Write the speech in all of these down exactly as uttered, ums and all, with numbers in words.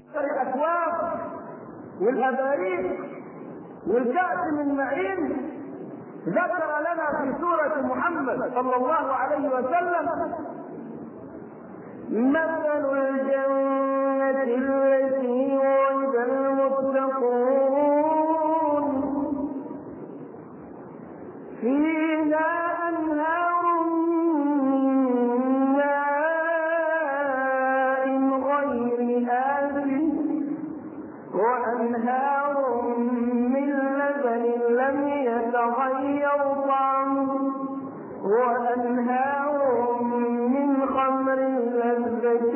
الأكواب والأباريق والكأس من معين، ذكر لنا في سورة محمد صلى الله عليه وسلم: مثل الجنة التي وعد المتقون فيها أنهار من ماء غير آسن وأنهار من لبن لم يتغير طعمه وأنهار من خمر لذة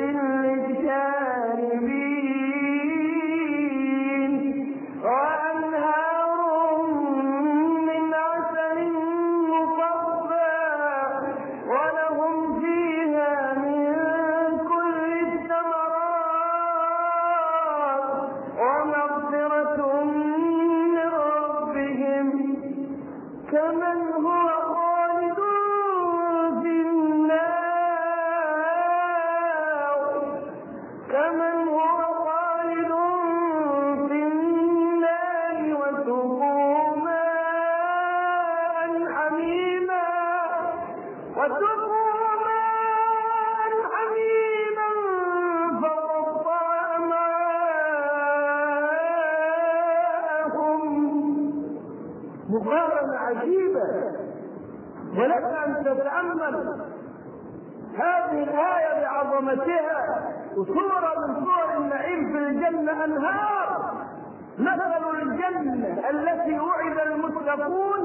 للشاربين وأنهار من عسل مصفى ولهم فيها من كل الثمرات ومغفرة من ربهم كمن هو خالد في النار كمن هو خالد في النار وسقوا ماء حميما وسقوا ماء حميما فقطع أمعاءهم. مقارنة عجيبة، ولك أن تتأمل هذه الآية بعظمتها وصورة من صور النعيم في الجنة. أنهار، مثل الجنة التي وعد المتقون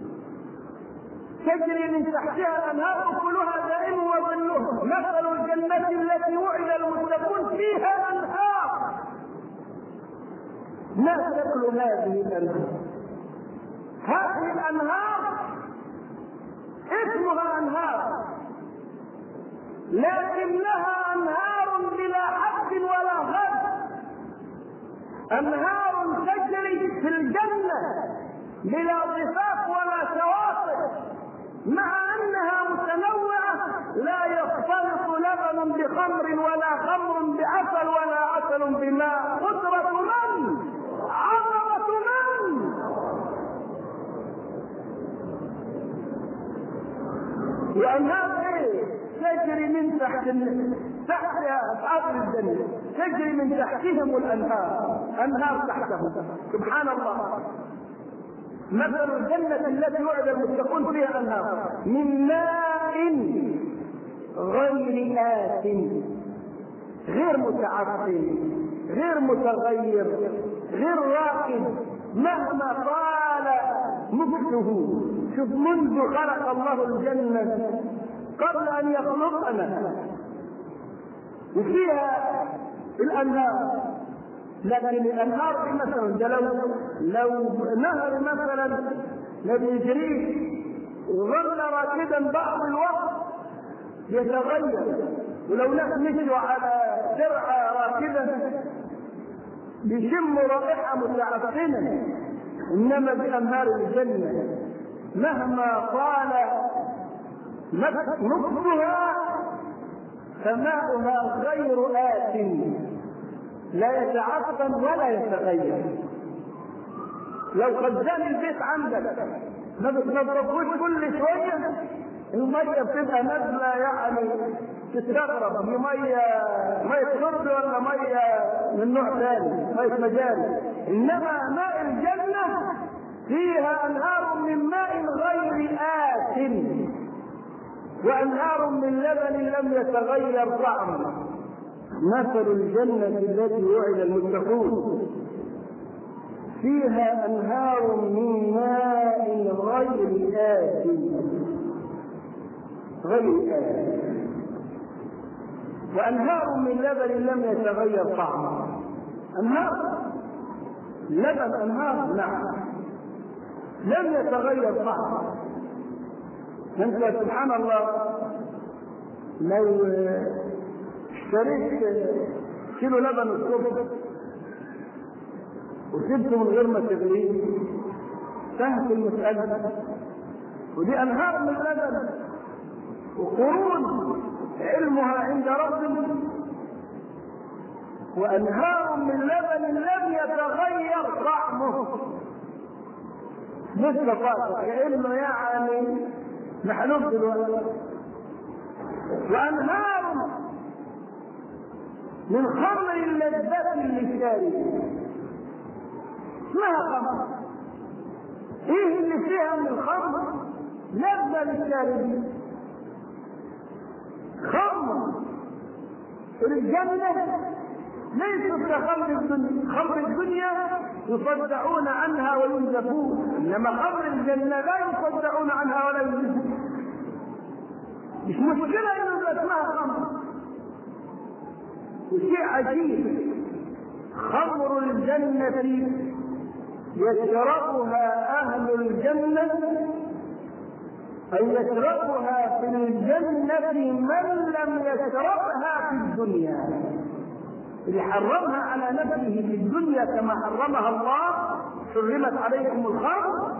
تجري من تحتها الأنهار أكلها دائم وظلها. مثل الجنة التي وعد المتقون فيها أنهار. ما شكل هذه الأنهار؟ هذه الأنهار اسمها أنهار، لكنها أنهار بلا حد ولا غد. أنهار تجري في الجنة بلا ضفاف ولا شواطئ، مع أنها متنوعة، لا يختلط لبن بخمر ولا خمر بعسل ولا عسل بماء. قدرة من؟ عظمة من؟ وأنهار إيه؟ تجري من تحت تحتها أصحاب الجنة، تجري من تحتهم الأنهار، أنهار تحتهم. سبحان الله. مثل الجنة التي وعد المتقون فيها أنهار من ماء غير آسن، غير متعفن، غير متغير، غير راكد مهما طال مكثه. شوف، منذ خلق الله الجنة قبل أن يخلقنا وفيها الأنهار، لكن الأنهار دي مثلا لو لو نهر مثلا ما بيجريش وظل راكدا بعض الوقت يتغير، ولو ناس مشوا على درعة راكدة بيشموا رائحة متعفنة. إنما بأنهار الجنة مهما طال نقصها فماؤها غير آسن، لا يتعفن ولا يتغير. لو خزان البيت عندك ما بتنظفوش كل شوية، المية بتبقى نازلة يعني تستغرب، دي مية مية شرب ولا مية من نوع ثاني، مية مجاري. إنما ماء الجنة فيها أنهار من ماء غير آسن وأنهار من لبن لم يتغير طعمه. مثل الجنة التي وعد المتقون فيها أنهار من ماء غير آسن غير آسن وأنهار من لبن لم يتغير طعمه. أنهار لبن، أنهار نعم لم يتغير طعمه. أنت سبحان الله لو اشتريت كيلو لبن الصبح وسبته من غير ما تغليه سهل المسألة، ودي أنهار من اللبن وقرون علمها عند ربنا. وأنهار من لبن لم يتغير طعمه مثل طاقة كأنه يعني محلوب دلوقتي. وأنهار من خمر لذة للشاربين. اسمها خمر، ايه اللي فيها من الخمر؟ لذة للشاربين. خمر الجنة ليست كخمر الدنيا. خمر الدنيا يصدعون عنها وينزفون، انما خمر الجنة لا يصدعون عنها ولا ينزفون. مش مشكلة انه اسمها خمر. وشيء عجيب، خمر الجنة يشربها أهل الجنة، أي يشربها في الجنة من لم يشربها في الدنيا. اللي حرمها على نفسه في الدنيا كما حرمها الله، حرمت عليكم الخمر،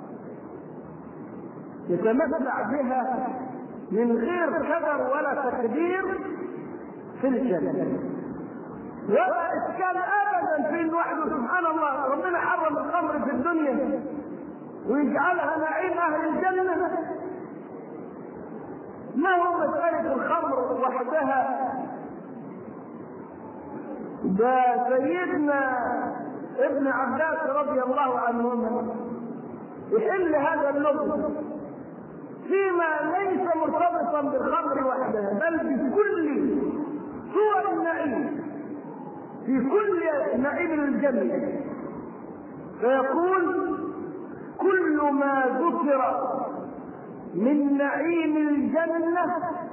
يتمتع بها من غير كدر ولا تقدير في الجنة. ولا إشكال أبدا في وحده. سبحان الله، ربنا حرم الخمر في الدنيا ويجعلها نعيم أهل الجنة. ما هو مسألة الخمر وحدها؟ ده سيدنا ابن عباس رضي الله عنهما يحل هذا اللغز فيما ليس مرتبطا بالخمر وحدها، بل بكل صور النعيم، في كل نعيم الجنة. فيقول: كل ما ذكر من نعيم الجنة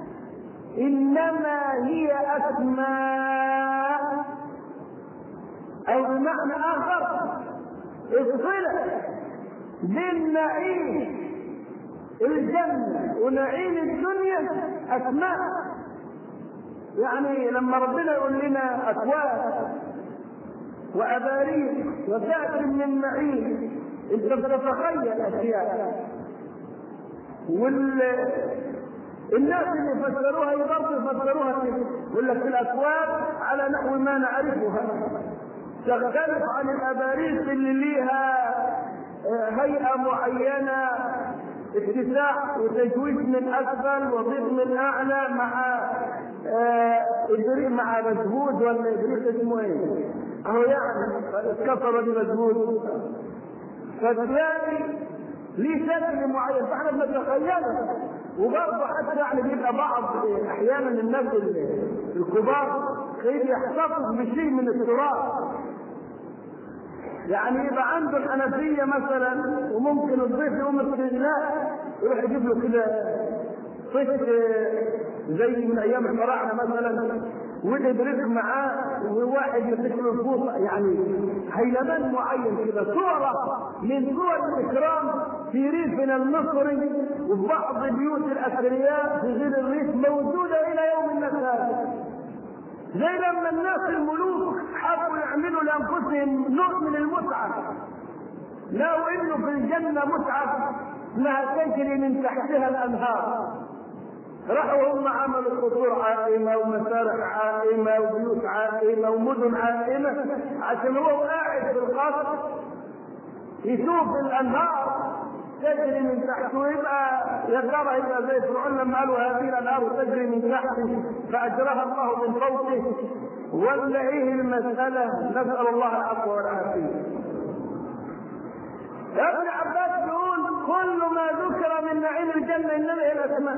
إنما هي أسماء، أو بمعنى آخر الصلة بين نعيم الجنة ونعيم الدنيا أسماء. يعني لما ربنا يقول لنا أكواب وأباريق وكأس من معين، أنت بتتخيل أشياء، والناس اللي فسروها يقدروا يفسروها كده، يقول لك الأكواب على نحو ما نعرفها تختلف عن الأباريق اللي ليها هيئة معينة، اتساع وتجويف من اسفل وضيق من اعلى، مع ادريس مع مجهود ولا ادريس اسمه ايه؟ اهو يعني اتكسر بمجهود، فتلاقي ليه شكل معين فاحنا بنتخيله. وبرضه حتى يعني بيبقى بعض احيانا الناس الكبار تلاقيه يحتفظ بشيء من التراث، يعني يبقى عنده الحنفيه مثلا وممكن الضيف يقوم السجناء يروح يجيب له كده صيف زي من ايام الفراعنه مثلا، ويدرس معاه وواحد يمسك له الفوطه، يعني هيلمان معين كده، صوره من صور الاكرام في ريفنا المصري وفي بعض بيوت الاثرياء في غير الريف موجوده الى يومنا هذا. زي لما الناس الملوك حبوا يعملوا لانفسهم نوع من المتعه، لو انه في الجنه متعه انها تجري من تحتها الانهار، راحوا هم عملوا قصور عائمه ومسارح عائمه وبيوت عائمه ومدن عائمه عشان هو قاعد في القصر يشوف الانهار تجري من تحته، ويبقى يا ترى يبقى زي فرعون لما قالوا هذه الانهار تجري من تحته فاجراها الله من فوقه، ولا ايه المساله؟ نسال الله العفو والعافيه. ابن عباس يقول: كل ما ذكر من نعيم الجنه انما هي الاسماء.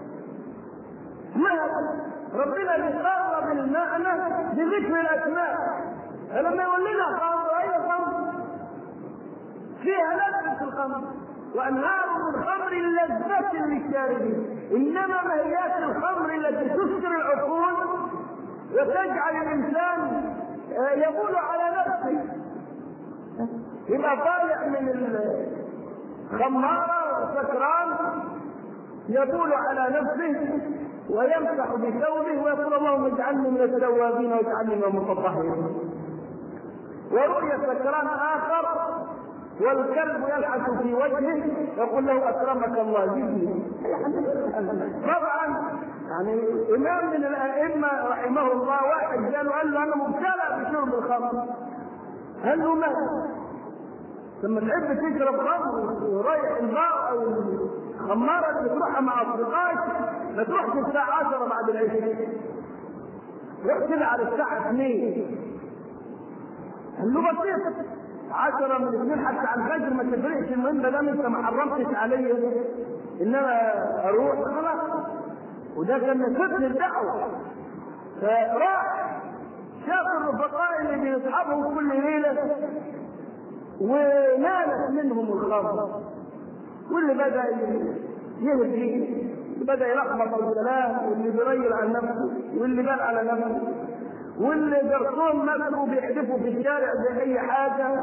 ما ربنا بيقرب المعنى بذكر الاسماء. لما يقول لنا خمر، ايوه خمر فيها لذة في الخمر، وانهار من خمر لذة للشاربين، انما مهيات الخمر التي تسكر العقول وتجعل الانسان يقول على نفسه، يبقى طالع من الخمارة وسكران يقول على نفسه ويمسح بثوبه ويقول: اللهم اجعلني من التوابين واجعلني من المتطهرين. ورؤية سكران آخر والكلب يلحس في وجهه يقول له: أكرمك الله جدني. طبعا يعني إمام من الأئمة رحمه الله واحد قال قال له أنا مبتلى بشرب الخمر. قال له ما لما تحب تشرب خمر ورايح البار أو الخمارة اللي تروحها مع أصدقائك ما تروحش الساعة عشرة بعد العشاء، روح كده على الساعة اثنين. قال له بسيط عشرة من اثنين حتى على الفجر ما تفرقش، المهم ما دام انت ما حرمتش عليا انما اروح خلاص. وده كان سر الدعوه. فراح شاف الرفقاء اللي بيصحبهم كل ليله ونالت منهم الخمر، واللي بدا يهدي بدا يلخبط الكلام، واللي بيريل عن نفسه واللي بال على نفسه، واللي جرسون مثله بيحدفوا في الشارع زي اي حاجه.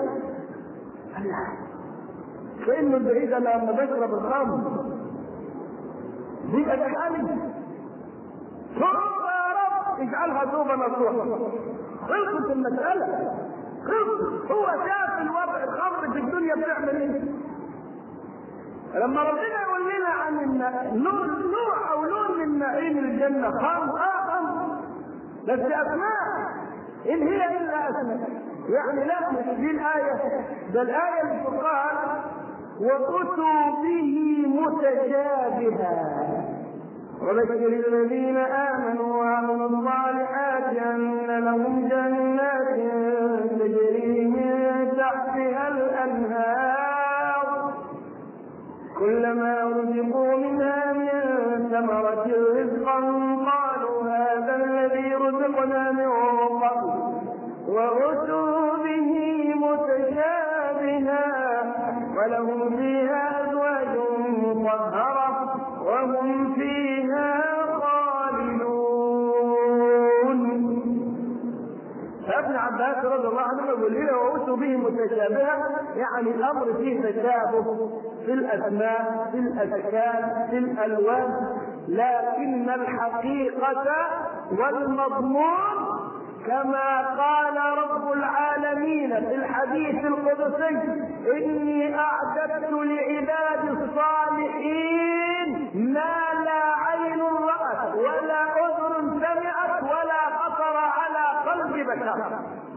كانه البعيد لما بشرب الخمر دي ادخالي توبه يا رب اجعلها توبه نصوحه. خلصت المساله، خلصت. هو شاف الوضع الخمر في الدنيا بتعمل ايه. لما ربنا يقول لنا عن نوع نوع او لون من نعيم الجنه خمر اه خمر بس اسماء ان هي الا اسماء، يعني لا مش دي الايه، ده الايه اللي تقال واتوا به متشابها وبشر الذين امنوا وعملوا الصالحات ان لهم جنات تجري من تحتها الانهار كلما رزقوا منها من ثمرة رزقا قالوا هذا الذي رزقنا من قبل وأتوا به متشابها ولهم فيها أزواج مطهرة وهم فيها خالدون. ابن عباس رضي الله عنه يقول لنا وأتوا به متشابها، يعني الأمر فيه تشابه في الأسماء في الأشكال في الألوان، لكن الحقيقة والمضمون كما قال رب العالمين في الحديث القدسي إني أعددت لعبادي الصالحين ما لا عين رأت ولا أذن سمعت ولا خطر على قلب بشر.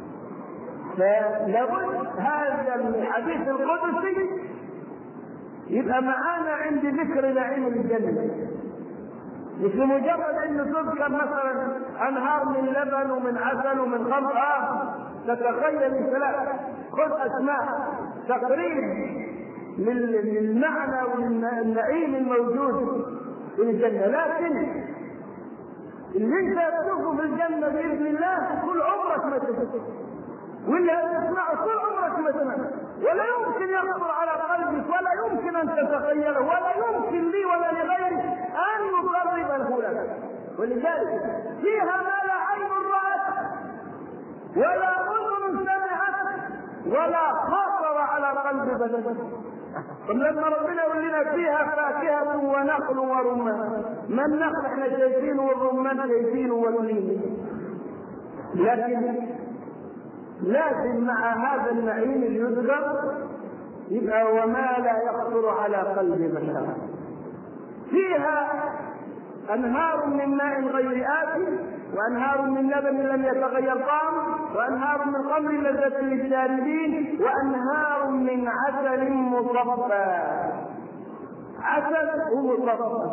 فلابد هذا الحديث القدسي يبقى معانا عند ذكر نعيم الجنة، مش مجرد ان تذكر مثلا انهار من لبن ومن عسل ومن خمر اه تتخيل الثلاث، خذ اسماء تقريب للمعنى والنعيم الموجود في الجنه. لكن اللي انت تشوفه في الجنه باذن الله طول عمرك ما تشوفه، واللي تسمعه طول عمرك ما سمعته، ولا يمكن يخطر على قلبك ولا يمكن ان تتخيله ولا يمكن لي ولا لغيرك ان نقربه لك. ولذلك فيها ما لا عين رأت ولا اذن سمعت ولا خطر على قلب بشر. طب لما ربنا يقول لنا فيها فاكهة ونخل ورمان، ما النخل احنا شايفينه والرمان شايفينه واللين، لكن لازم مع هذا النعيم اللي يذكر يبقى وما لا يخطر على قلب بشر. فيها انهار من ماء غير آسن وانهار من لبن لم يتغير طعمه وانهار من خمر لذة للشاربين وانهار من عسل مصفى، عسل ومصفى،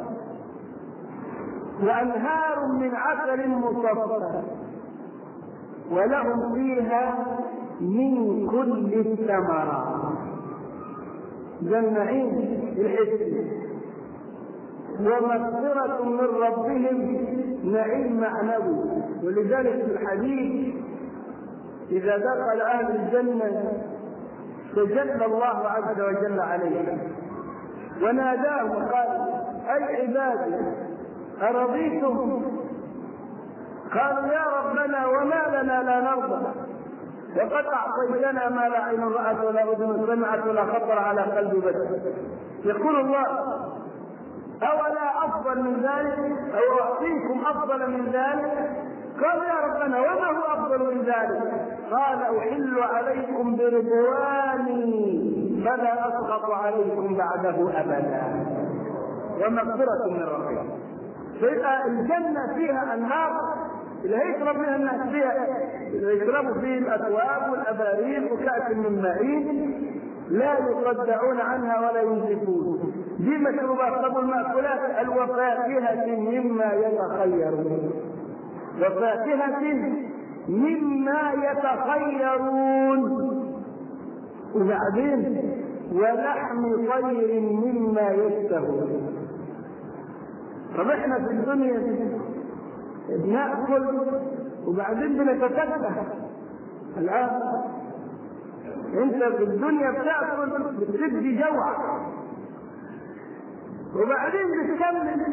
وانهار من عسل مصفى ولهم فيها من كل الثمرات. ده النعيم الحسي، ومغفرة من ربهم نعيم معنوي. ولذلك في الحديث إذا دخل أهل الجنة تجلى الله عز وجل عليهم وناداهم وقال أي عبادي أرضيتم؟ قالوا يا ربنا وما لنا لا نرضى وقد أعطيتنا ما لا عين رأت ولا أذن سمعت ولا خطر على قلب بشر. يقول الله أولا أفضل من ذلك أو أعطيكم أفضل من ذلك؟ قال يا ربنا وما هو أفضل من ذلك؟ قال أحل عليكم برضواني فلا أسخط عليكم بعده أبدا ومغفرة من ربكم. فيبقى الجنة فيها أنهار اللي هيشرب منها الناس فيها، اللي يشربوا فيه الأكواب والأباريق وكأس من معين لا يصدعون عنها ولا ينزفون. دي مشروبات. طب المأكولات الوفاكهة مما يتخيرون، وفاكهة مما يتخيرون، وبعدين ولحم طير مما يشتهون. طب احنا في الدنيا بناكل وبعدين بنتفتح. الان انت في الدنيا بتاكل بتدي جوع وبعدين بتكمل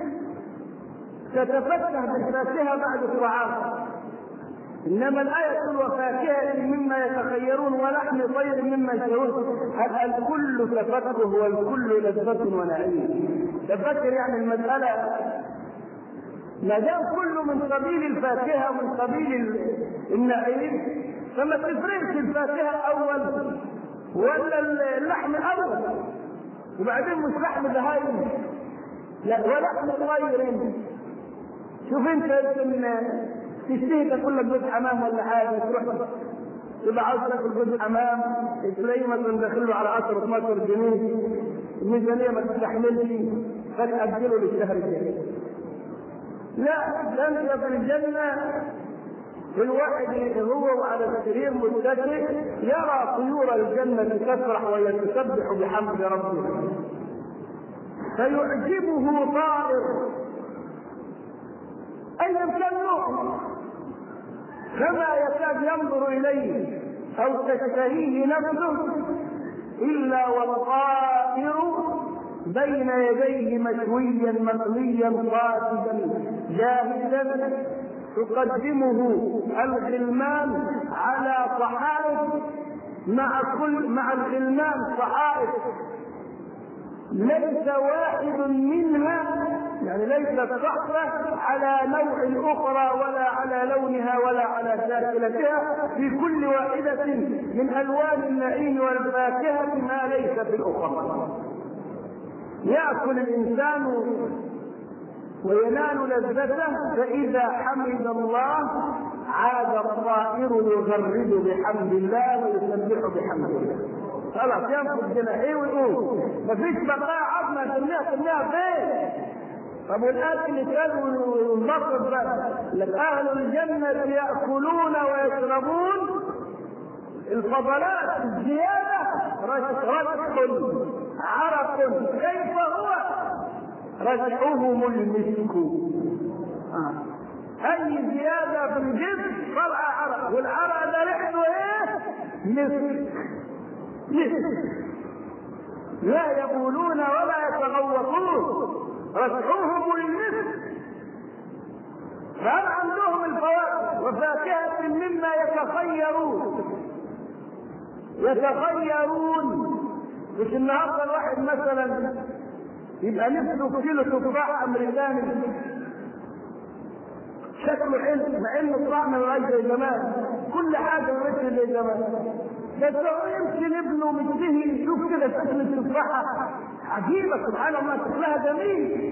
تتفتح بالفاكهه بعد الطعام. انما الايه تقول وفاكهه مما يتخيرون ولحم طير مما يشتهون. الكل تفكه والكل لذة ونعيم. تفكر يعني المساله ما دام كله من قبيل الفاكهه ومن قبيل النعيم فما تفرقش الفاكهه اول ولا اللحم اول. وبعدين مش لحم بهايم لا ولحم طير. شوف انت تشتهي تاكل لك جزء حمام ولا حاجه تروح تبقى عاوز تاكل جزء حمام تلاقيه مثلا داخل له على عشرة اتناشر جنيه الميزانيه ما تستحملش فتاجله للشهر الجاي. لا ده انت في الجنه الواحد هو على السرير متكئ يرى طيور الجنه تسرح ويتسبح بحمد ربه فيعجبه طائر ايا كان نوعه فما يكاد ينظر اليه او تشتهيه نفسه الا والطائر بين يديه مشويا مقليا قاصدا جاهزا تقدمه الغلمان على صحائف مع كل مع الغلمان صحائف ليس واحد منها يعني ليست صحفة على نوع أخرى ولا على لونها ولا على شاكلتها، في كل واحدة من ألوان النعيم والفاكهة ما ليس في الأخرى. يأكل الإنسان وينال لذته فإذا حمد الله عاد الطائر يغرد بحمد الله ويسبح بحمد الله. خلاص ينفذ جناحيه ويقول مفيش بقاء عظمه ترميها ترميها فين؟ طب والاكل كانوا والمطر بقى لك اهل الجنه ياكلون ويشربون الفضلات الزياده رشح عرق كيف هو؟ رشحهم المسك. آه. اي زياده في الجسم طلع عرق والعرق ده ريحته ايه؟ مسك. لا يقولون ولا يتغوطون رشحوهم المسك. فهل عندهم الفواكه وفاكهة مما يتخيرون يتخيرون مش النهارده الواحد مثلا يبقى نفسه كيلو تفاح امريكاني شكله حلو مع انه طعمه غير زي زمان كل حاجه غير زي زمان بس هو يمكن ابنه مشتهي يشوف كده شكل التفاحه عجيبه سبحان الله شكلها جميل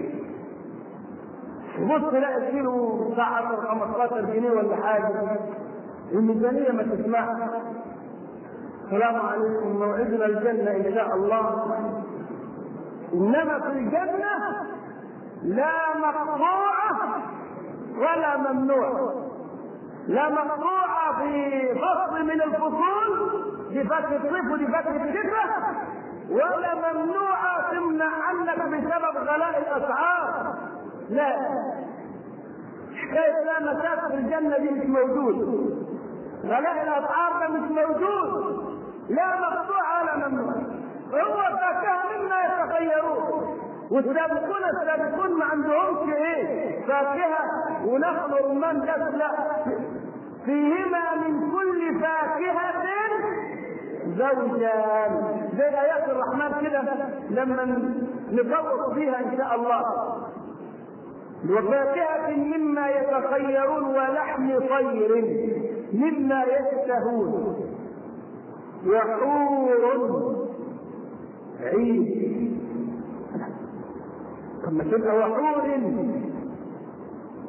يبص يلاقي كيلو بتاع عشرة خمستاشر جنيه ولا حاجه الميزانيه ما تسمعش. السلام عليكم موعدنا الجنه ان شاء الله. انما في الجنه لا مقطوعه ولا ممنوعه. لا مقطوعه في فصل من الفصول دي فتره الصيف ودي فتره الشتاء ولا ممنوعه تمنع عنك بسبب غلاء الاسعار. لا حكايه لا مسافه في الجنه دي مش موجود. غلاء الاسعار ده مش موجود. لا مقطوعه ولا ممنوعه. هو فاكهه مما يتخيرون والسابقون السابقون ما عندهمش ايه فاكهه ونخل رمان بس لا فيهما من كل فاكهه زوجان زي ايات الرحمن كده لما نفوق فيها ان شاء الله. وفاكهه مما يتخيرون ولحم طير مما يشتهون وحور عين. لما تبقى وحور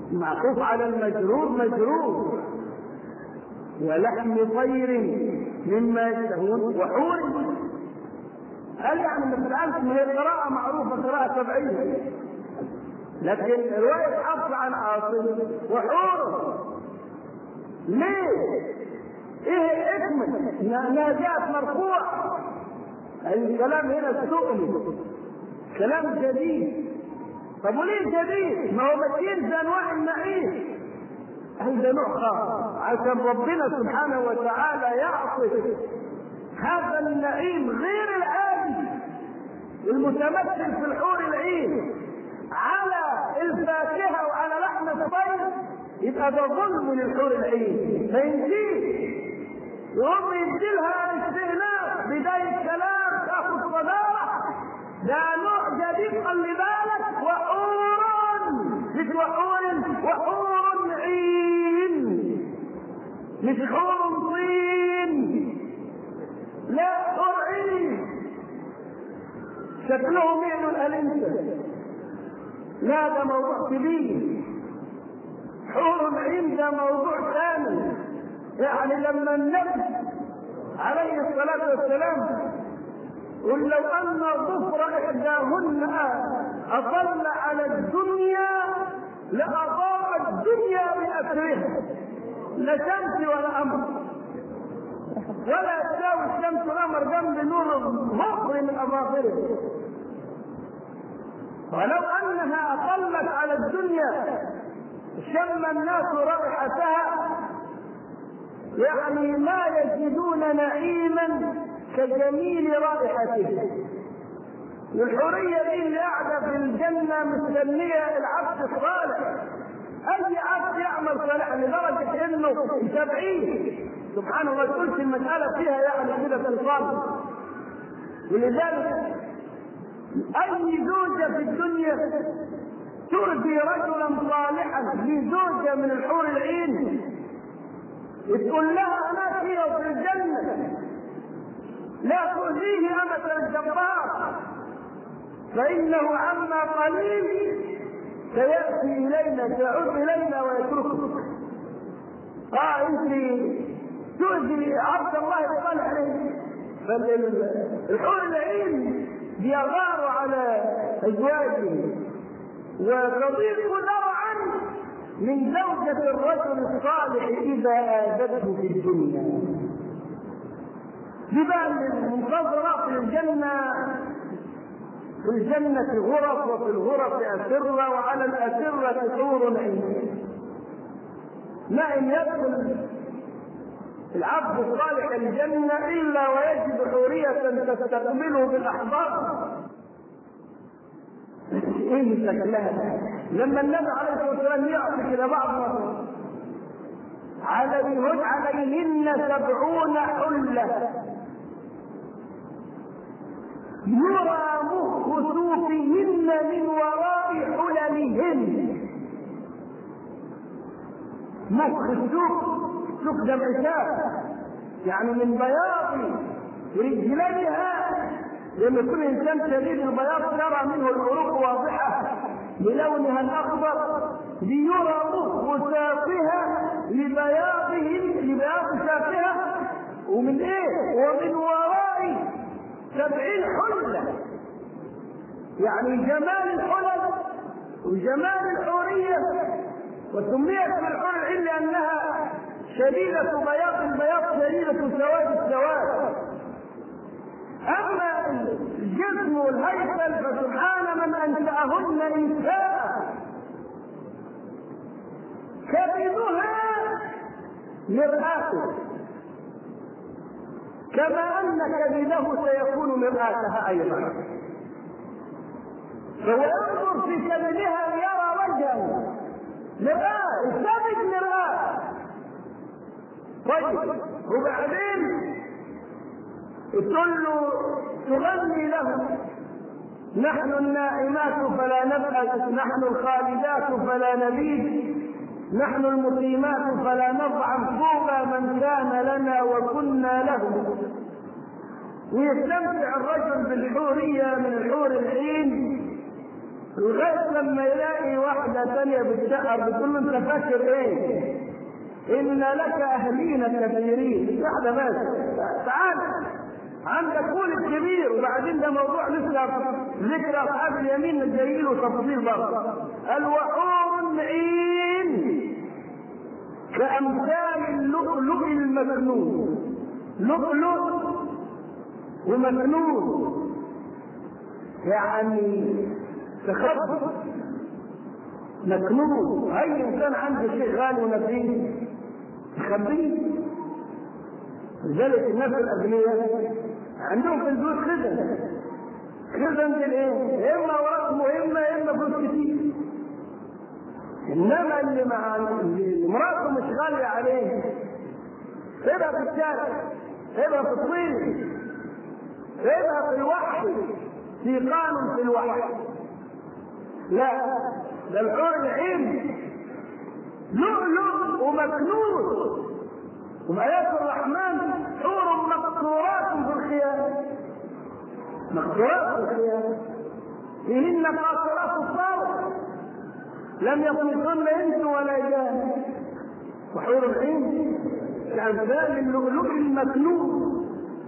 معطوف على المجرور مجرور. ولحم طير مما يشتهون وحور. قال يعني ما تلعنش، ما هي قراءة معروفة قراءة سبعية، لكن رواية حفص عن عاصم وحور. ليه؟ ايه الحكمة؟ انها جاءت مرفوع. الكلام هنا سؤل، كلام جديد. طب وليه جديد؟ ما هو بشير في انواع النعيم، هذا نوع خاص عشان ربنا سبحانه وتعالى يعطي هذا النعيم غير العادي المتمثل في الحور العين على الفاكهه وعلى لحم الطير، يبقى ده ظلم للحور العين. ما ينسيش يقوم يديلها استهلاك بدايه كلام تاخذ صداره. ده نوع جديد، خلي بالك. وحور مش وحور، وحور عين مش حور طين، لا حور عين شكلهم يعلو الألنسة. لا ده موضوع كبير. حور عين ده موضوع ثاني. يعني لما النبي عليه الصلاة والسلام قل لو أن ظفر إحداهن أطل على الدنيا لأضاء الدنيا بأسرها، لا شمس ولا قمر، ولا تساوي الشمس والقمر جنب نور الظفر من أظافره. ولو أنها أطلت على الدنيا شم الناس رائحتها، يعني ما يجدون نعيما كجميل رائحته. والحورية دي اللي قاعدة في الجنة مستنية العبد الصالح. أي عبد يعمل صالحا لدرجة إنه سبعين سبحان الله قلت المسألة فيها يعني كده في القلب. ولذلك أي زوجة في الدنيا تؤذي رجلا صالحا لزوجة من الحور العين تقول لها أنا فيها في الجنة لا تؤذيه أمة الجبار، فإنه عما قليل سيأتي إلينا سيعود إلينا ويتركك. آه أنت تؤذي عبد الله الصالح فالحور العين بيغار على أزواجه وتضيق ذرعا من زوجة الرجل الصالح إذا آذته في الدنيا. ببال المنتظرات للجنة، في الجنة غرف وفي الغرف أسرة وعلى الأسرة حور عين. ما إن يدخل العبد الصالح الجنة إلا ويجد حورية تستقبله بالأحضان. إيه شكلها لما النبي عليه الصلاة والسلام يعطي كده بعض عليهن عليهن سبعون حلة يرى مخ صوفهن من وراء حللهن. مخ السوق، سوق جمع شاف، يعني من بياض رجليها، لما كل انسان شديد البياض يرى منه العروق واضحه بلونها الاخضر، ليرى مخ ساقها لبياضهم لبياض ساقها ومن ايه؟ ومن وراء سبعين حلة. يعني جمال الحلل وجمال الحورية، وسميت بالحور العين لأنها شديدة بياض البياض شديدة سواد السواد. أما الجسم والهيكل فسبحان من أنشأهن إنشاء. كبدها مرآته كما أن كبده سيكون مرآتها أيضا، فهو ينظر في كبدها ليرى وجها مرآة، الكبد مرآة. طيب وبعدين تقول له تغني له نحن النائمات فلا نبأس، نحن الخالدات فلا نبيد، نحن المقيمات فلا نضعف، طوبى من كان لنا وكنا له. ويستمتع الرجل بالحورية من الحور العين لغايه لما يلاقي واحده ثانيه بتسقر بتقول له انت فاكر ايه؟ ان لك اهلين كثيرين. واحده بس تعال عندك قول الكبير. وبعدين ده موضوع لسه ذكر اصحاب اليمين الجايين له تفصيل برضه. قال وحور عين كامثال اللؤلؤ المكنون. لؤلؤ ومكنون يعني تخبط مكنون. اي انسان عنده شيء غالي ونفيس يخبيه. لذلك الناس الاغنياء عندهم في البيوت خزن. خزن الايه؟ اما اوراق مهمه اما فلوس كتير. انما اللي مع اللي مراته مش غاليه عليه سيبها في الشارع، سيبها في الطين، سيبها في الوحي، في قانون في الوحي. لا ده الحور العين لؤلؤ ومكنون. وآيات الرحمن حور مقصورات في الخيام. مقصورات في الخيام فيهن قاصرات الطرف لم يطمثن انس ولا جان. وحور العين كأمثال اللؤلؤ المكنون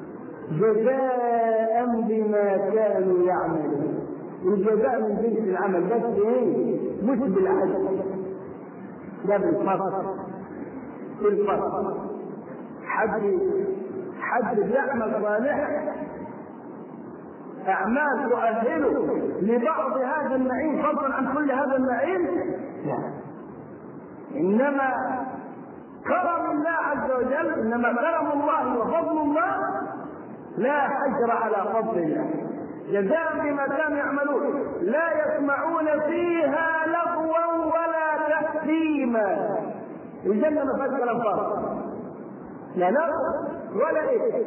جزاء بما كانوا يعملون. الجزاء من جنس العمل بس ايه؟ مش بالعدل، ده بالفضل. بالفضل حد حد بيعمل صالح اعمال تؤهله لبعض هذا النعيم فضلا عن كل هذا النعيم؟ لا. انما كرم الله عز وجل، انما كرم الله وفضل الله لا حجر على فضل الله. جزاء بما كانوا يعملون لا يسمعون فيها لغوا ولا تأثيما. الجنة ما فيهاش كلام فاضي، لا لغو ولا إيه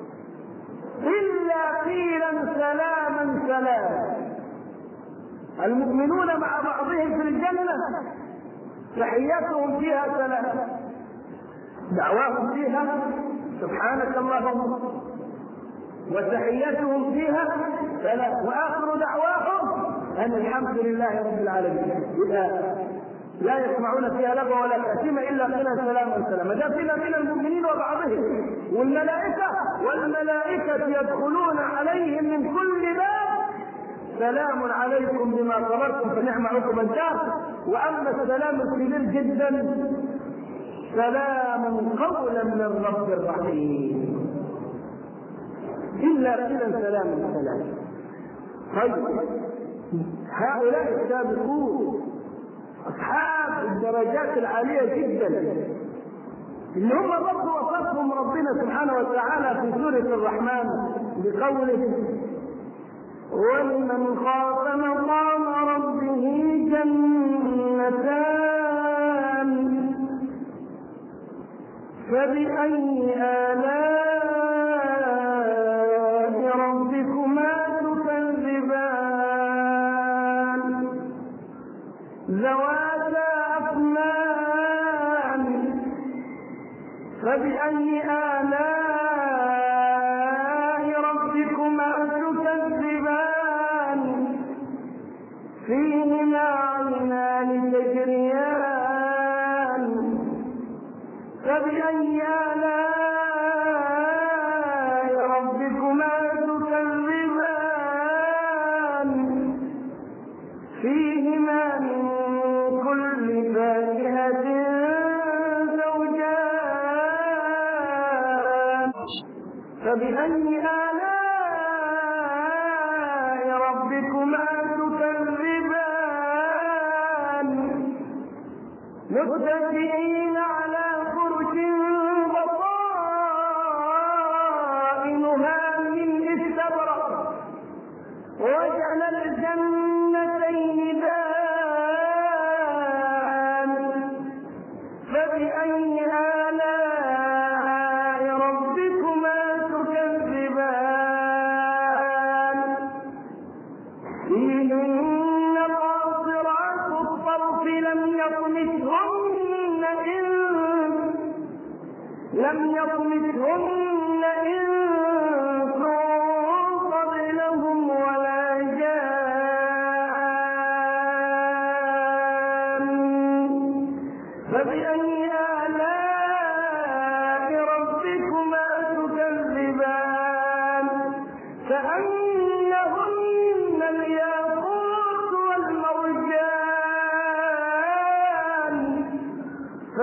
إلا قيلا سلاما سلاما. المؤمنون مع بعضهم في الجنة تحياتهم فيها سلام، دعواهم فيها سبحانك اللهم، وتحياتهم فيها سلام، واخر دعواهم ان الحمد لله رب العالمين. لا يسمعون فيها لغوا ولا تأثيما الا قيلا سلاما سلاما. ده فينا من المؤمنين وبعضهم. والملائكه والملائكه يدخلون عليهم من كل باب سلام عليكم بما صبرتم فنعم عقبى الدار. واما السلام الكبير جدا سلام قولا من الرب الرحيم إلا قيلا سلاما سلاما. طيب هؤلاء السابقون أصحاب الدرجات العالية جدا اللي هم برضه وصفهم ربنا سبحانه وتعالى في سورة الرحمن بقوله ولمن خاف مقام ربه جنتان فبأي آلاء ذواتا أفنان فبأي آلاء ربكما تكذبان فيهما عينان تجريان فبأي آلاء ربكما تكذبان فيهما من كل فاكهة زوجان فبأي آلاء ربكما تكذبان متكئين على فرش بطائنها من استبرق وجعل الجنتين دان فبأي آلاء ربكما تكذبان فيهن قاصرات الطرف لم يطمثهن إنس لم يطمثهن إنس قبلهم ولا جان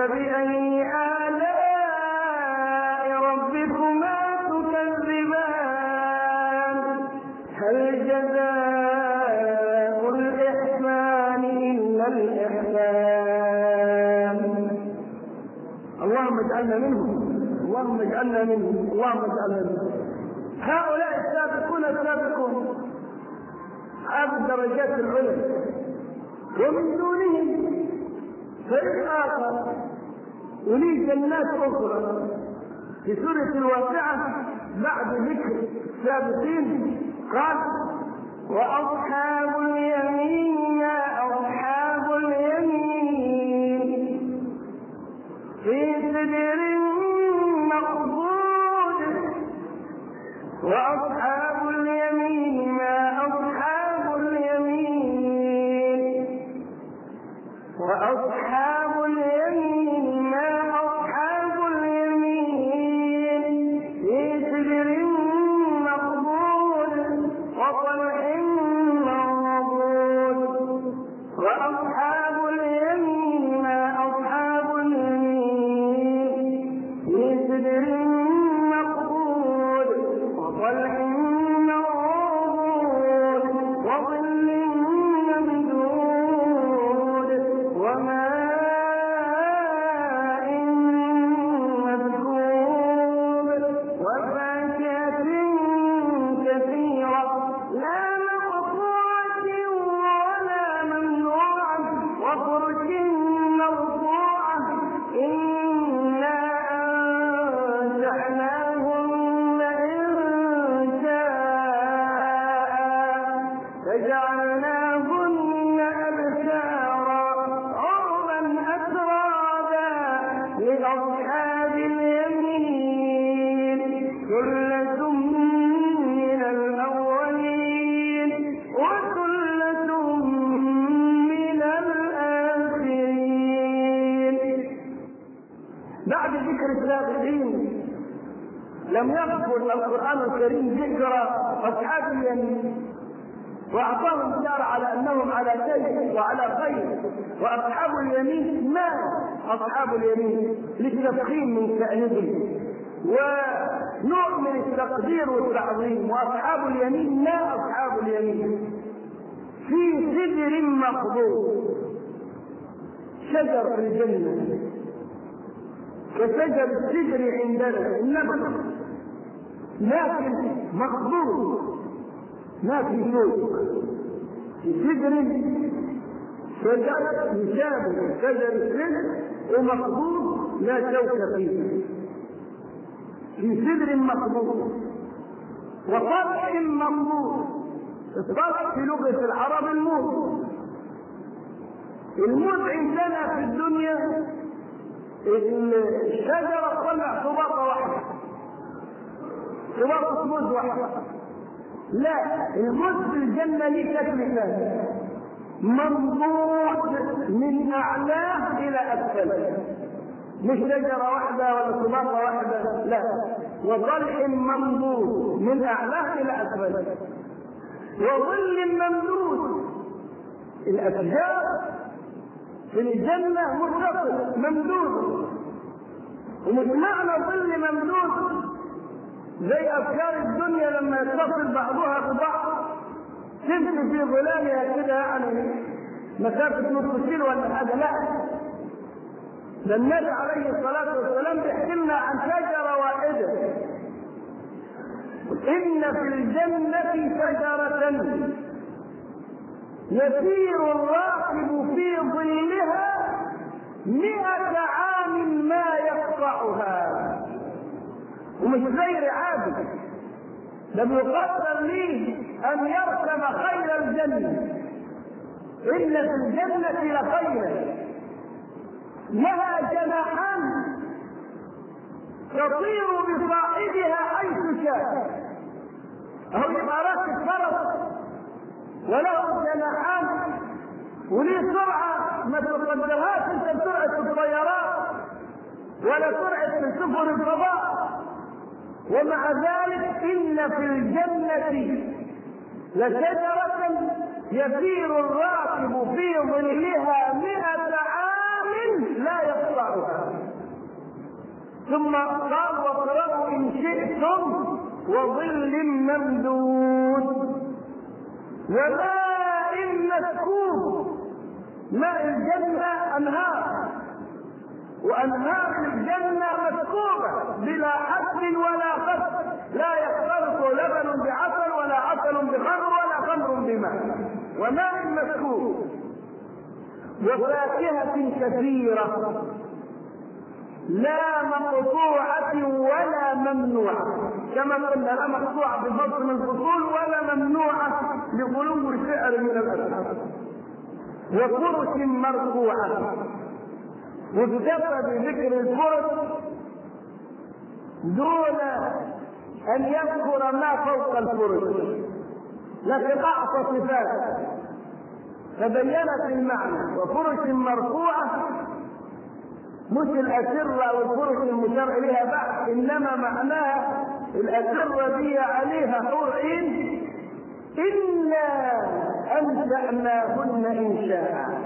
فبأي آلاء ربكما تكذبان هل جزاء الإحسان إلا الإحسان. اللهم اجعلنا منهم، اللهم اجعلنا منهم، اللهم اجعلنا منهم. هؤلاء السابقون السابقون أصحاب الدرجات العلى، ومن دونهم فريق آخر أولي جنات أخرى. في سورة الواقعة بعد ذكر السابقين قال: وأصحاب اليمين ما أصحاب اليمين في سدر مخضود. وأصحاب اليمين ما أصحاب اليمين وأصحاب اليمين ما أصحاب اليمين في سدر مخضود وطلح منضود. وأصحاب اليمين ما أصحاب اليمين في سدر مخضود وطلح منضود وظل ممدود وماء مسكوب وفاكهة كثيرة لا مقطوعة ولا ممنوعة وفرش مرفوعة إنا أنشأناهن إنشاء فجعلناهن أبكارا عربا أترابا لأصحاب اليمين ثلة من الأولين وثلة من الآخرين. بعد ذكر السابقين لم يذكر القرآن الكريم ذكر أصحاب اليمين، وأعطاهم إشارة على أنهم على شيء وعلى خير. وأصحاب اليمين ما أصحاب اليمين للتفخيم من شأنهم ونوع من التقدير والتعظيم. وأصحاب اليمين ما أصحاب اليمين في سدر مخضود، شجر في الجنة كشجر السدر عندنا النبل، لكن مخضود ما في شوك. في سدر شجر يشابه شجر السدر ومخضود لا شوك فيه، في سدر مخضود وطلح منضود. الطلح في لغة العرب الموت. الموت عندنا في الدنيا الشجرة تطلع صباطة واحدة، صباطة موز واحدة. لا، الموت في الجنة ليه شكل ثاني، منضود من أعلاه إلى أسفله، مش شجرة واحدة ولا صباطة واحدة، لا، وطلح منضود من أعلاه إلى أسفله وظل ممدود. الأشجار في الجنة متصل ممدود، ومش معنى ظل ممدود زي أفكار الدنيا لما يتصل بعضها ببعض تمشي في ظلالها كده يعني مسافة نصف كيلو ولا حاجة. لا، ده النبي عليه الصلاة والسلام بيحكي لنا عن شجرة واحدة. إن في الجنة شجرة يسير الراكب في ظلها مئة عام ما يقطعها. ومش غير عادي، ده بيقدر ليه أن يركب خيل الجنة. إن في الجنة لخيلا لها جناحان تطير بصاحبها حيث شاء. أهو يبقى راكب فرس وله جناحان وليه سرعة ما تقدرهاش انت بسرعة الطيارات ولا سرعة من سفن الفضاء. ومع ذلك إن في الجنة لشجرة يسير الراكب في ظلها مئة عام لا يقطعها. أرواحها. ثم قال واقرأوا إن شئتم وظل ممدود وماء مسكوب. ماء الجنة أنهار، وأنهار الجنة مسكوبة بلا حد ولا قصد، لا يختلط لبن بعسل ولا عسل بخمر ولا خمر بماء، وماء مسكوب وفاكهة كثيرة لا مقطوعة ولا ممنوعة، كما قلنا لا مقطوعة بفصل من الفصول ولا ممنوعة لغلو الشعر من الأسحاب، وفرش مرفوعة. واكتفى بذكر الفرش دون أن يذكر ما فوق الفرش، لكن أعطى صفات فبينت المعنى. وفرش مرفوعة مش الأسرة والفرش المشار إليها بعد، إنما معناها الأسرة دي عليها حور عين إنا أنشأناهن إنشاء.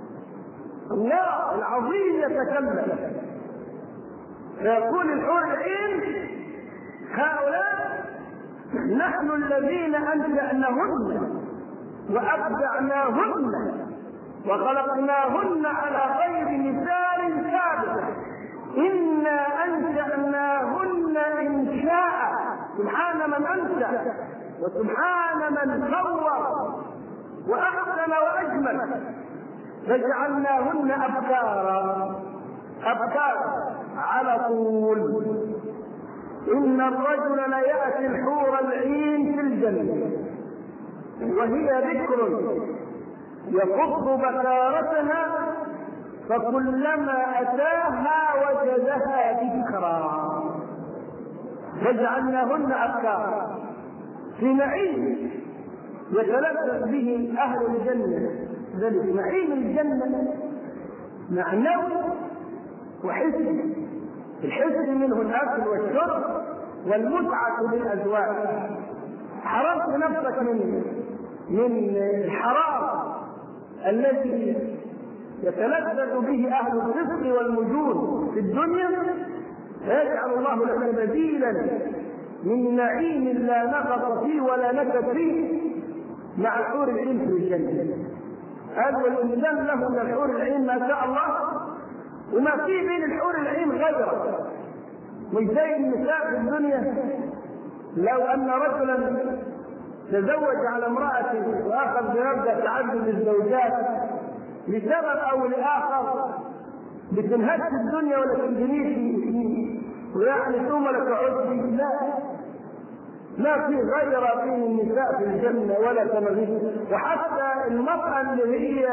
الله العظيم يتكلم فيقول الحور العين هؤلاء نحن الذين أنشأناهن وأبدعناهن وخلقناهن على غير مثال ثابت، إنا أنشأناهن إنشاء. سبحان من أنشأ وسبحان من صور وأحسن وأجمل. فجعلناهن أبكارا، أبكارا على طول. إن الرجل ليأتي الحور العين في الجنة وهي ذكر يقض بكارتها فكلما أتاها وجدها ذكرا. فجعلناهن أبكارا في نعيم يتلذذ به أهل الجنة. ذلك نعيم الجنة معنوي وحسي، الحس منه الأكل والشرب والمتعة بالأزواج. حرمت نفسك من من الحرام الذي يتلذذ به أهل الرزق والمجود في الدنيا، فيجعل الله لك بديلا من نعيم لا نقص فيه ولا نكد فيه مع الحور العين في الجنة. هذا والإنسان له من الحور العين ما شاء الله، وما فيه بين الحور العين غيره. مش زي النساء في الدنيا، لو أن رجلا تزوج على امرأته وأخذ بمبدأ تعدد الزوجات لسبب أو لآخر بتنهك الدنيا ولا تنجنيش ويعني ثم لك عزي، لا ما في غير بين النساء في الجنة ولا تمغيث. وحتى المرأة اللي هي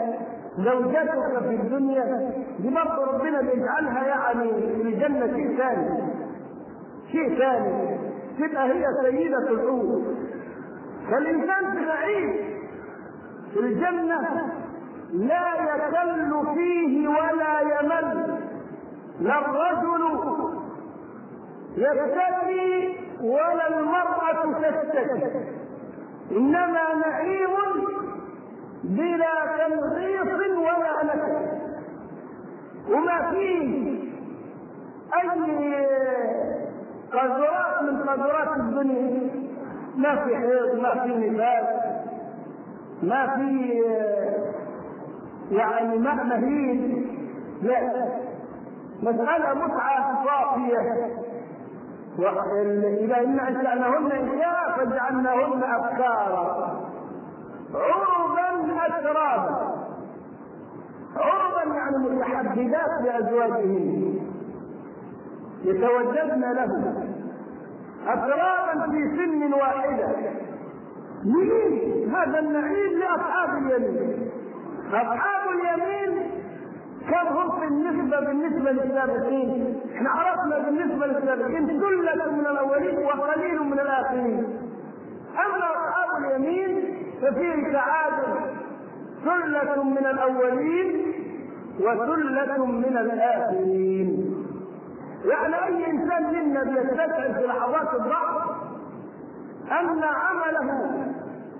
زوجتك في الدنيا دي برضه ربنا بيجعلها يعني في الجنة شيء ثاني، شيء ثاني، تبقى هي سيدة الحور. فالإنسان في نعيم في الجنة لا يكل فيه ولا يمل، لا الرجل يبتلي ولا المرأة تستكي، إنما نعيم بلا تنغيص ولا نكد. وما فيه أي قذرات من قذرات الدنيا، ما في حيض، ما في نفاس، ما في يعني ماء مهين، لا، مسألة متعة صافية. إذا إن أنشأناهن إنشاء فجعلناهن أبكارا عربا أترابا. عربا يعني متحددات لأزواجهن يتوجدن له، أترابا في سن واحدة. مين هذا النعيم؟ لأصحاب اليمين. أصحاب اليمين كم هم في النسبة بالنسبة للسابقين؟ احنا عرفنا بالنسبة للسابقين ثلة من الأولين وقليل من الآخرين. أما أصحاب اليمين ففيه تعادل، ثلة من الأولين وثلة من الآخرين. يعني أي إنسان منا بيستشعر في لحظات الضعف أن عمله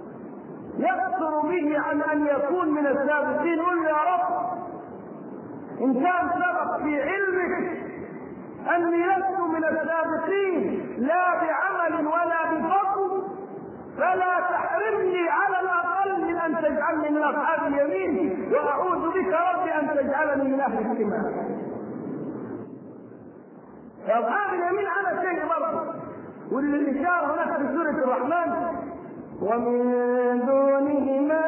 يقصر به عن أن يكون من السابقين، قل يا رب إن كان سبق في علمك أني لست من السابقين لا بعمل ولا بفضل فلا تحرمني على الأقل من أن تجعلني من أصحاب اليمين، وأعوذ بك رب أن تجعلني من أهل الشمال. أصحاب اليمين على شيء برضه، والإشارة هناك في سورة الرحمن ومن دونهما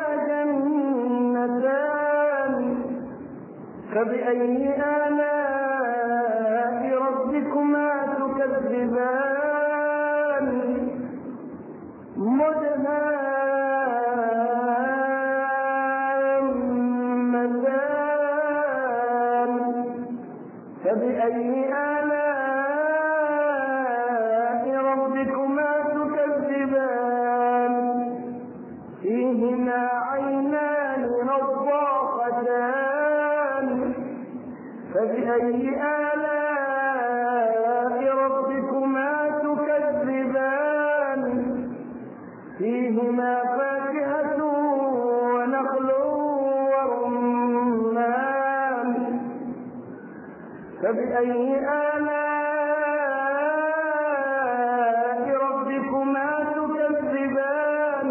جنتان فبأي آلاء ربكما تكذبان مدهامتان فبأي آلاء ربكما تكذبان فيهما عينان نضاختان فبأي آلاء ربكما تكذبان فيهما فاكهة ونخل ورمان فبأي آلاء ربكما تكذبان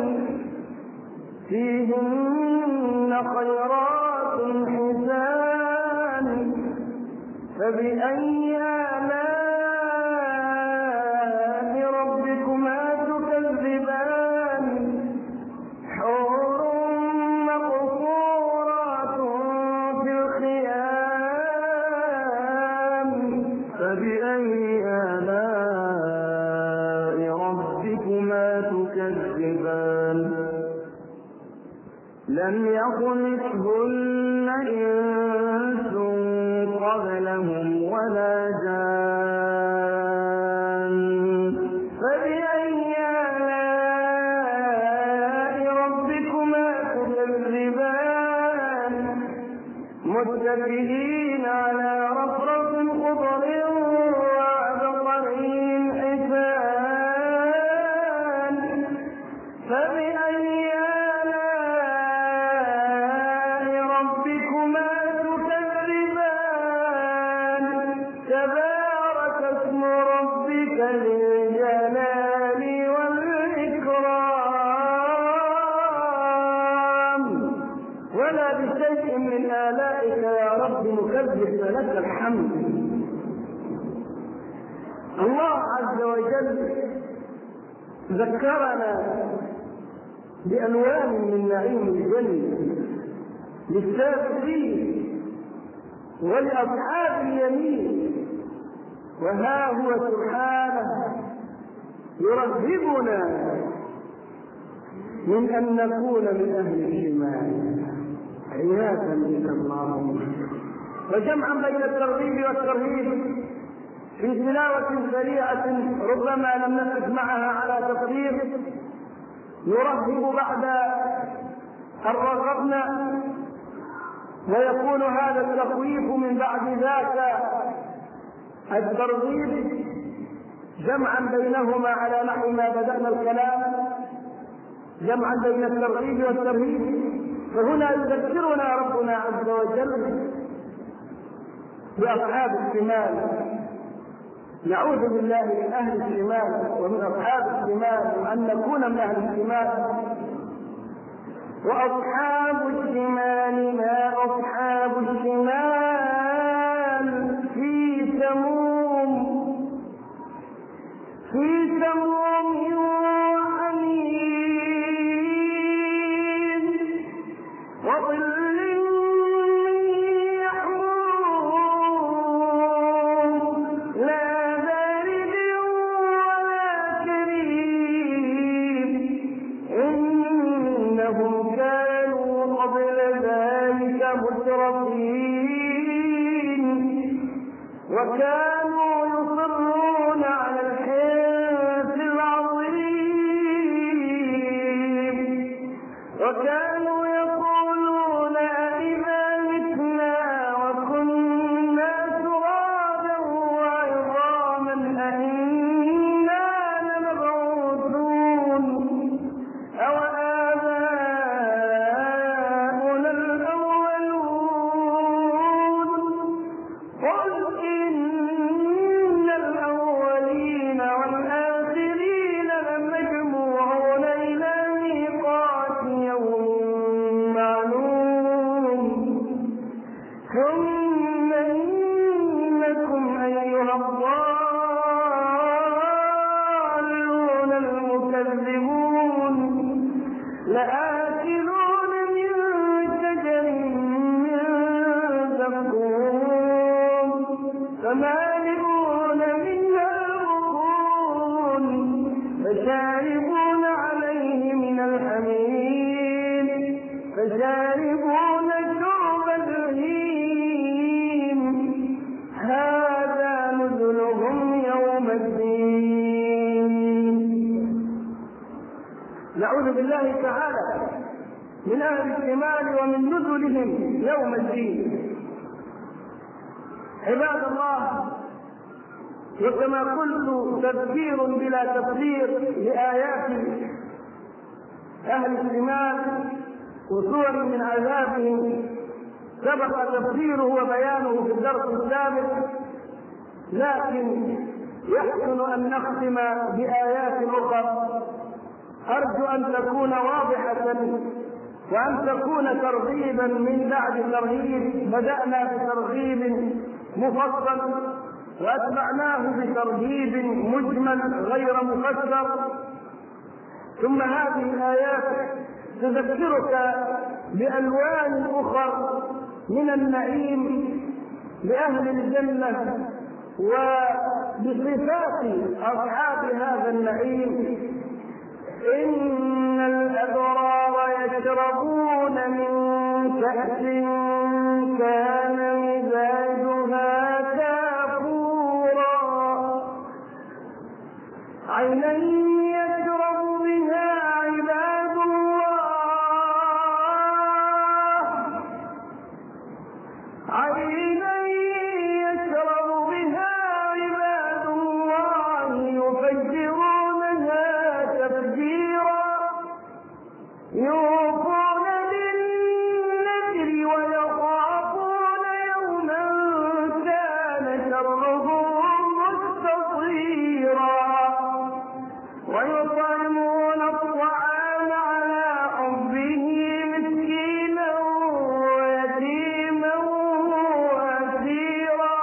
فيهن خيرات حسان فبأي آلاء ربكما تكذبان حور مقصورات في الخيام فبأي آلاء ربكما تكذبان لم يطمثهن إنس قبلهم ولا جان فبأي آلاء ربكما تكذبان متكئين على رفرف خضر وعبقري حسان فبأي تبارك اسم ربك للجلال والإكرام ولا بشيء من آلائك يا رب نكبر لك الحمد. الله عز وجل ذكرنا بألوان من نعيم الجنة للسابقين ولأصحاب اليمين، وها هو سبحانه يرهبنا من أن نكون من أهل الشمال عياذا بك اللهم. وجمعا بين الترغيب والترهيب في تلاوة سريعة ربما لم نقف معها على تقرير نرهب بعد أن رغبنا، ويكون هذا التخويف من بعد ذاك الترغيب جمعا بينهما على نحو ما بدأنا الكلام، جمعا بين الترغيب والترهيب. فهنا يذكرنا ربنا عز وجل بأصحاب الشمال، نعوذ بالله من أهل الشمال ومن أصحاب الشمال وأن نكون من أهل الشمال. وأصحاب الشمال ما أصحاب الشمال في سموم في سموم وحميم وظل من يحموم لا بارد ولا كريم إنهم كانوا قبل ذلك مترفين وكانوا يصرون على الحنث تكذبون لآكلون من شجر من زقوم فمالئون منها البطون فشاربون عليه من الحميم فشاربون شرب الهيم هذا نزلهم يوم الدين. نعوذ بالله تعالى من أهل الشمال ومن نزلهم يوم الدين. عباد الله، وكما قلت تذكير بلا تفسير لآيات أهل الشمال وصور من عذابهم سبق تفسيره وبيانه في الدرس السابق، لكن يحسن أن نختم بآيات أخرى أرجو أن تكون واضحة وأن تكون ترغيبا من بعد ترهيب. بدأنا بترغيب مفصل وأتبعناه بترهيب مجمل غير مفسر، ثم هذه الآيات تذكرك بألوان أخرى من النعيم لأهل الجنة وبصفات أصحاب هذا النعيم. إن الأبرار يشربون من كأس كان مزاجها كافورا عينا يشرب بها عباد الله عينا يشرب بها عباد الله يفجرونها تفجيرا يوفون بالنذر ويخافون يوما كان شره مستطيرا ويطعمون الطعام على حبه مسكينا ويتيما واسيرا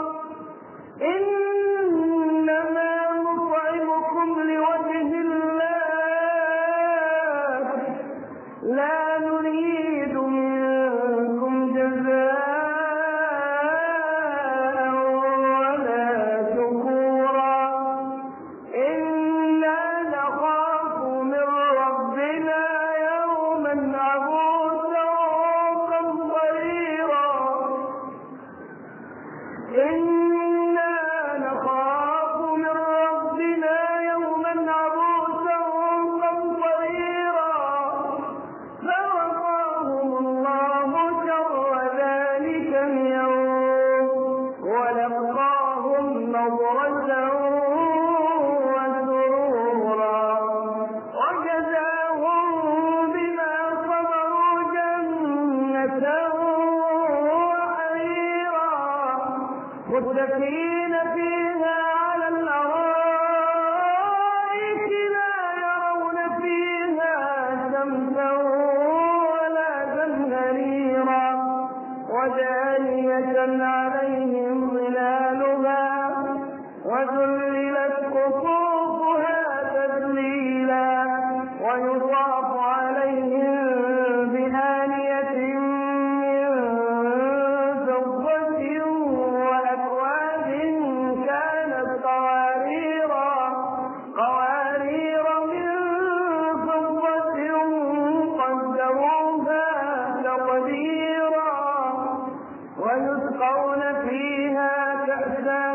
إنما نطعمكم لوجه الله لا نريد منكم جزاء ولا شكورا إنا نخاف من ربنا يوما عبوسا قمطريرا إنا نخاف من ربنا يوما عبوسا قمطريرا فوقاهم الله شر ذلك اليوم ولقاهم نضرة وسرورا وجزاهم بما صبروا جنة وحريرا متكئين فيها على الأرائك لا يرون فيها شمسا ولا زمهريرا ودانية عليهم ظلالها وذللت قطوفها تذليلا ويطاف عليهم بآنية من فضة وأكواب كانت قواريرا قوارير من فضة قدروها تقديرا ويسقون فيها كأسا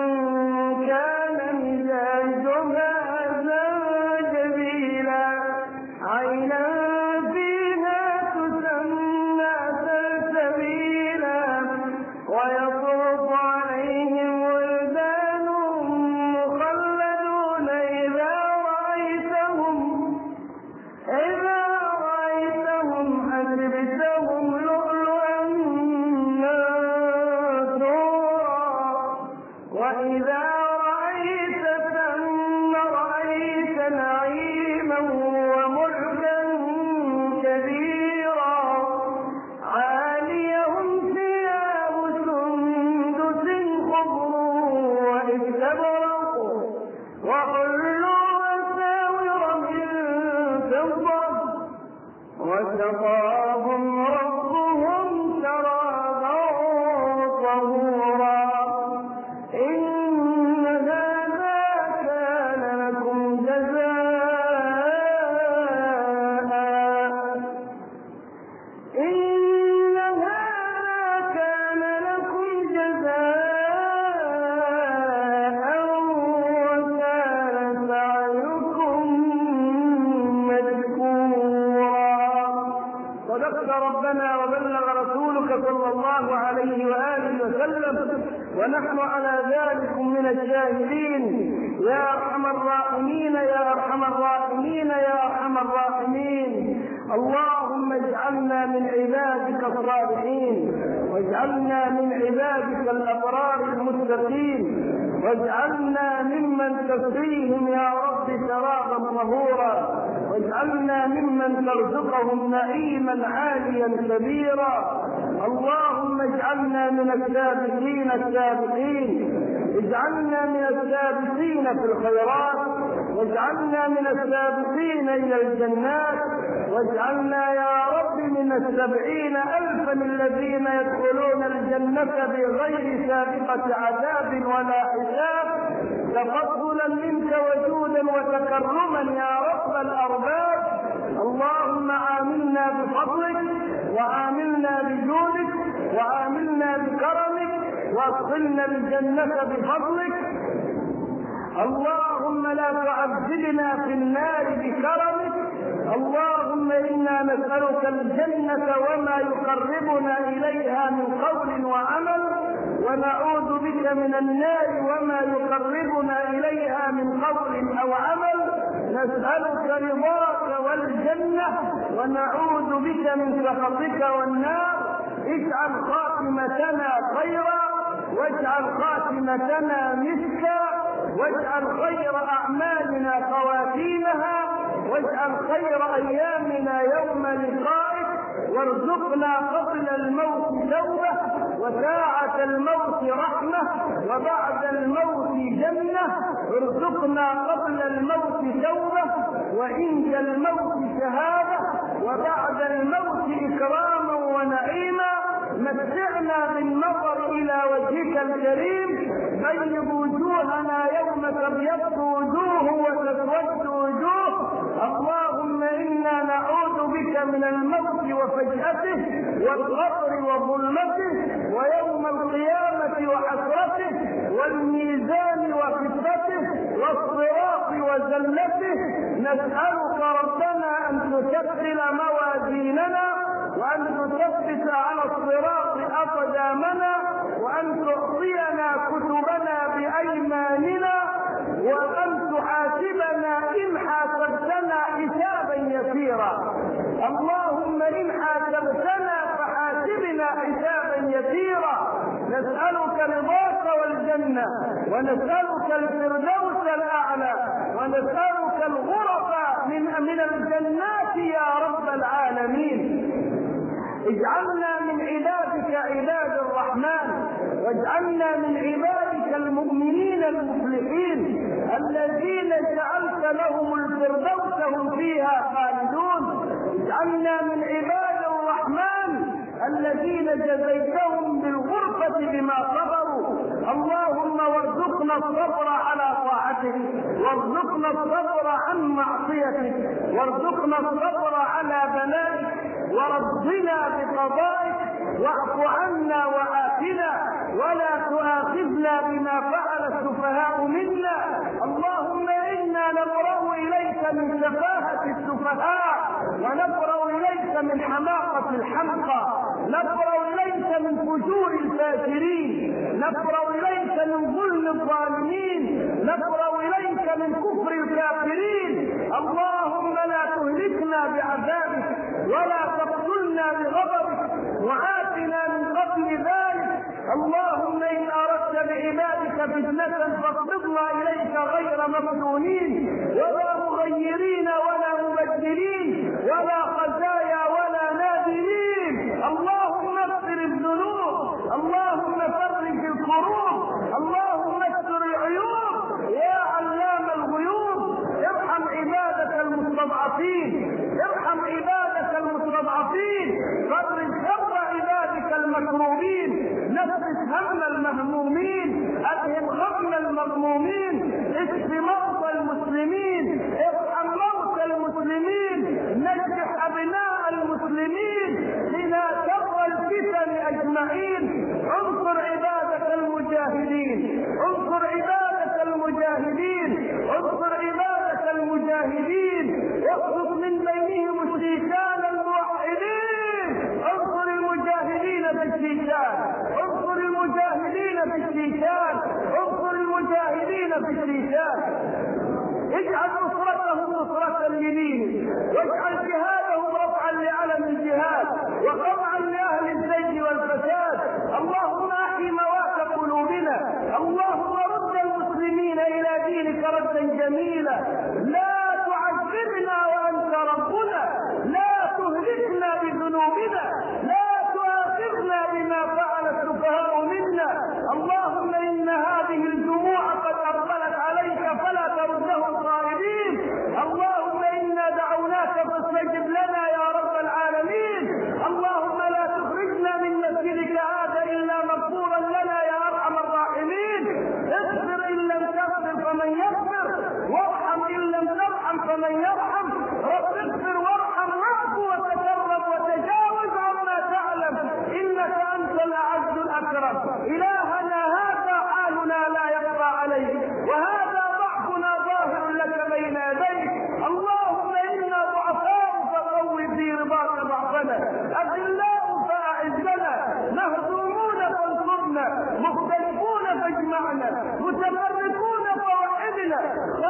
كان مزاجها زنجبيلا عينا وسقاهم ربهم شرابا طهورا إن هذا كان لكم جزاء إن هذا كان لكم جزاء وكان سعيكم مشكورا. صدقت ربنا وبلغ رسولك صلى الله عليه وآله وسلم ونحن على ذلك من الشاهدين. يا أرحم الراحمين يا أرحم الراحمين يا أرحم الراحمين. اللهم اجعلنا من عبادك الصالحين واجعلنا من عبادك الأبرار المتقين واجعلنا ممن تسقيهم يا رب شرابا طهورا واجعلنا ممن ترزقهم نعيما عاليا كبيرا. اللهم اجعلنا من السابقين السابقين اجعلنا من السابقين في الخيرات واجعلنا من السابقين إلى الجنات واجعلنا يا رب من السبعين ألفا الذين يدخلون الجنة بغير سابقة عذاب ولا حساب تفضلا منك وجودا وتكرما يا رب الأرباب. اللهم عاملنا بفضلك وعاملنا بجودك وعاملنا بكرمك وادخلنا الجنة بفضلك. اللهم لا تعذبنا في النار بكرمك. اللهم إنا نسألك الجنة وما يقربنا إليها من قول وعمل ونعوذ بك من النار وما يقربنا إليها من قول أو عمل. نسألك رضاك والجنة ونعوذ بك من سخطك والنار. اجعل خاتمتنا خيرا واجعل خاتمتنا مسكا واجعل خير أعمالنا خواتيمها واجعل خير أيامنا يوم لقائك وارزقنا قبل الموت توبة وساعة الموت رحمة وبعد الموت جنة. ارزقنا قبل الموت توبة وعند الموت شهادة وبعد الموت إكراما ونعيما. متعنا بالنظر إلى وجهك الكريم. بيض وجوهنا يوم تبيض وجوه وتسود وجوه. اللهم إنا نعوذ بك من الموت وفجأته والقبر وظلمته ويوم القيامة وحسرته والميزان وخفته والصراط وزلته. نسألك ربنا أن تثقل موازيننا وأن تثبت على الصراط أقدامنا وأن تعطينا كتبنا بأيماننا وأن تحاسبنا إن حاسبتنا حسابا يسيرا. اللهم إن حاسبتنا فحاسبنا حسابا يسيرا. نسألك رضاك والجنة ونسألك الفردوس الأعلى ونسألك الغرف من من الجنات يا رب العالمين. اجعلنا من عبادك عباد الرحمن واجعلنا من عبادك المؤمنين المفلحين الذين جعلت لهم الفردوس هم فيها خالدون. اجعلنا من عباد الرحمن الذين جزيتهم بالغرفة بما صبروا. اللهم وارزقنا الصبر على طاعتك وارزقنا الصبر عن معصيتك وارزقنا الصبر على بلائك ورضنا بقضائك واعف عنا وعافنا ولا تؤاخذنا بما فعل السفهاء منا. اللهم إنا نبرأ إليك من سفاهة السفهاء ونبرأ إليك من حماقة الحمقى نبرأ إليك من فجور الفاجرين نبرأ إليك من ظلم الظالمين نبرأ إليك من كفر الكافرين. اللهم لا تهلكنا بعذابك ولا تقتلنا بغضبك وعافنا من قبل ذلك. اللهم إن أردت بعبادك فتنة فاقبضنا إليك غير مفتونين ولا مغيرين ولا مبدلين ولا خزايا ولا نادلين. اللهم اغفر الذنوب اللهم فرج الكروب اللهم استر العيوب يا علام الغيوب. ارحم عبادك المستضعفين ارحم عبادك المستضعفين المجاهدين واخلص من بينهم الشيشان الموحدين. انصر المجاهدين في الشيشان، انصر المجاهدين في الشيشان، انصر المجاهدين في الشيشان. اجعل نصرتهم نصرة لدينك، واجعل جهادهم رفعا لعلم الجهاد وقطعا لأهل الزيج والفساد. اللهم احي موات قلوبنا، اللهم رد المسلمين إلى دينك ردا جميلا. لا تعذبنا وأنت ربنا، لا تهلكنا بذنوبنا، لا تؤاخذنا بما فعل السفهاء منا. اللهم إن هذه الجموع قد أقبلت عليك فلا تردهم خائبين. اللهم إنا دعوناك فاستجب لنا يا رب العالمين. اللهم لا تخرجنا من مسجدك هذا إلا مغفورا لنا يا أرحم الراحمين. اغفر إن لم تغفر فمن يغفر، وارحم إن لم ترحم فمن يرحم. رب اغفر وارحم واعف وتكرم وتجاوز عما تعلم، إنك أنت الأعز الأكرم. إلهنا هذا حالنا لا يخفى عليك، وهذا ضعفنا ظاهر لك بين يديك. اللهم إنا ضعفاء فقوي في رضاك ضعفنا، أذلاء فأعزنا، مهزومون فانصرنا، مختلفون فاجمعنا، متفرقون فوحدنا،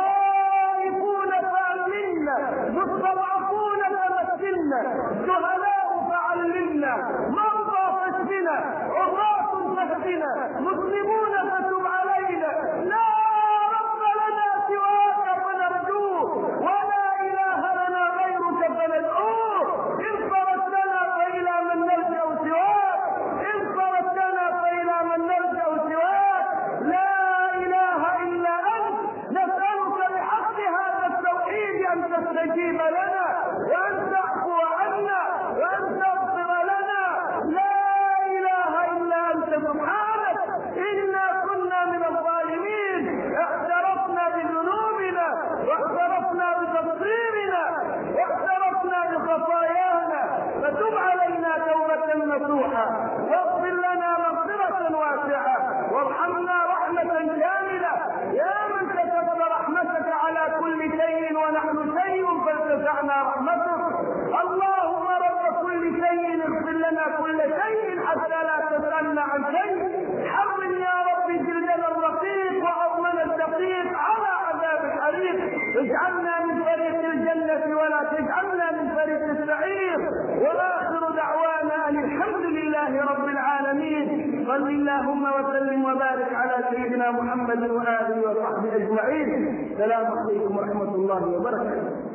خائفون فأمنا، مستضعفون فمكنا، جهلاء فعلمنا، مرضى فاشفنا، عراة فاهدنا، مسلمون فتب علينا. لا رب لنا سواك فنرجوه، ولا إله لنا غيرك فندعوه. إن صرفتنا فإلى من نلجأ سواك، إن صرفتنا فإلى من نلجأ سواك. لا إله إلا أنت، نسألك بحق هذا التوحيد أن تستجيب لنا، وأن تعفو عنا، وأن تغفر لنا. لا إله إلا أنت سبحانك إنا كنا من الظالمين. اعترفنا بذنوبنا، واعترفنا بتقصيرنا، واعترفنا بخطايانا، فتب علينا توبة نصوحا، واغفر لنا مغفرة واسعة، وارحمنا رحمة كاملة. يا من كتبت رحمتك على كل شيء ونحن شيء فارتفعنا رحمتك. اللهم رب كل شيء اغفر لنا كل شيء حتى لا تسألنا عن شيء. حرم يا رب جلدنا الرقيق وعظمنا الدقيق على عذاب الحريق. اجعلنا من فريق الجنة ولا تجعلنا من فريق السعير. وآخر دعوانا أن الحمد لله رب العالمين. صل اللهم وسلم وبارك على سيدنا محمد وآله وصحبه أجمعين. السلام عليكم ورحمة الله وبركاته.